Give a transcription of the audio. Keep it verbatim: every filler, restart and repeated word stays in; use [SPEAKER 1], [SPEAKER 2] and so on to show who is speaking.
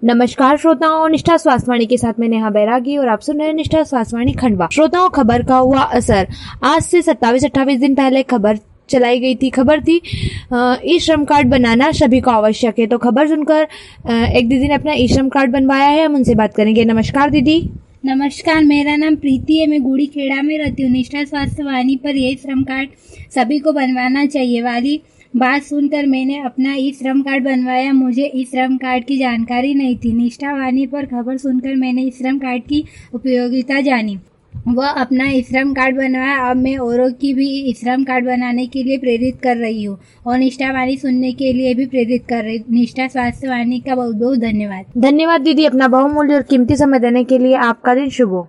[SPEAKER 1] नमस्कार श्रोताओं, निष्ठा स्वास्थ्यवाणी के साथ मैं नेहा बैरागी और आप सुन रहे हैं निष्ठा स्वास्थ्यवाणी खंडवा। श्रोताओं, खबर का हुआ असर। आज से सत्ताईस अट्ठाईस दिन पहले खबर चलाई गई थी। खबर थी ई श्रम कार्ड बनाना सभी को आवश्यक है। तो खबर सुनकर एक दीदी ने अपना ई श्रम कार्ड बनवाया है, हम उनसे बात करेंगे। नमस्कार दीदी।
[SPEAKER 2] नमस्कार, मेरा नाम प्रीति है। मैं गुड़ी खेड़ा में रहती हूँ। निष्ठा स्वास्थ्यवाणी पर ये श्रम कार्ड सभी को बनवाना चाहिए वाली बात सुनकर मैंने अपना ई श्रम कार्ड बनवाया। मुझे ई श्रम कार्ड की जानकारी नहीं थी। निष्ठा वाणी पर खबर सुनकर मैंने ई श्रम कार्ड की उपयोगिता जानी, वह अपना ई श्रम कार्ड बनवाया। अब मैं औरों की भी ई श्रम कार्ड बनाने के लिए प्रेरित कर रही हूँ और निष्ठा वाणी सुनने के लिए भी प्रेरित कर रही हूँ। निष्ठा स्वास्थ्यवाणी का बहुत बहुत धन्यवाद।
[SPEAKER 1] धन्यवाद दीदी, अपना बहुमूल्य और कीमती समय देने के लिए। आपका दिन शुभ हो।